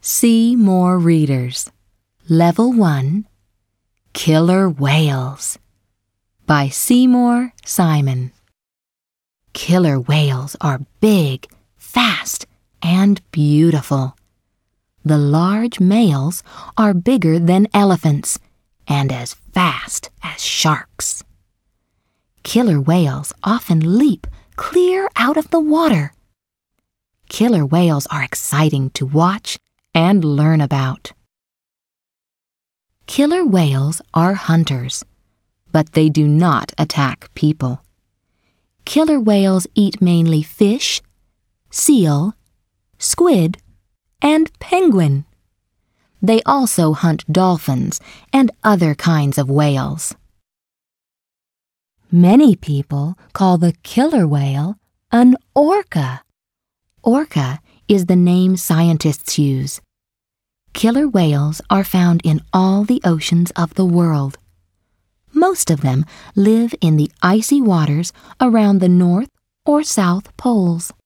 See more readers. Level 1, Killer Whales by Seymour Simon. Killer whales are big, fast, and beautiful. The large males are bigger than elephants and as fast as sharks. Killer whales often leap clear out of the water. Killer whales are exciting to watch and learn about. Killer whales are hunters, but they do not attack people. Killer whales eat mainly fish, seal, squid, and penguin. They also hunt dolphins and other kinds of whales. Many people call the killer whale an orca. Orca is the name scientists use. Killer whales are found in all the oceans of the world. Most of them live in the icy waters around the North or South Poles.